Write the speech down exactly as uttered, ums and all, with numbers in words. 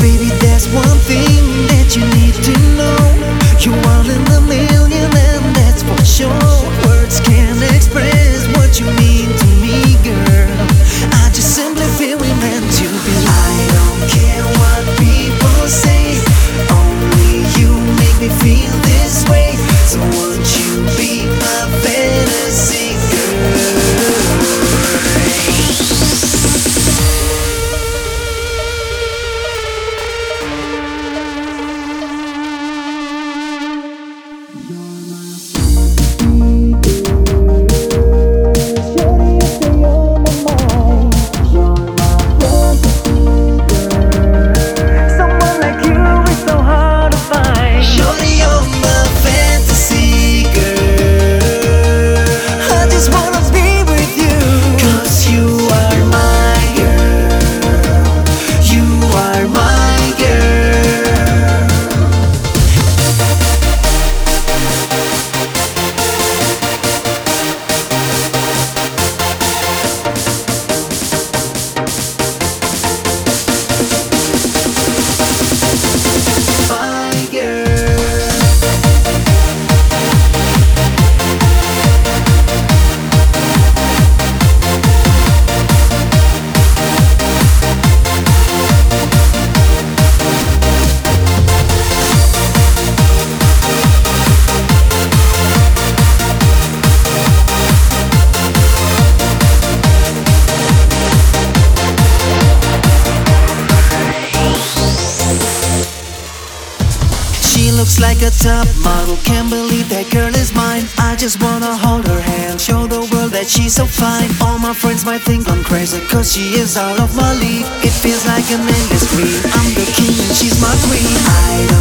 Baby, there's one thing that you need to know. You're one in a million, and that's for sure. Words can't express what you mean to me, girl. I just simply feel we meant to be. I don't care what people say, only you make me feel this way. So won't you be my fantasy girl? Looks like a top model, can't believe that girl is mine. I just wanna hold her hand, show the world that she's so fine. All my friends might think I'm crazy, cause she is out of my league. It feels like an endless dream, I'm the king and she's my queen. I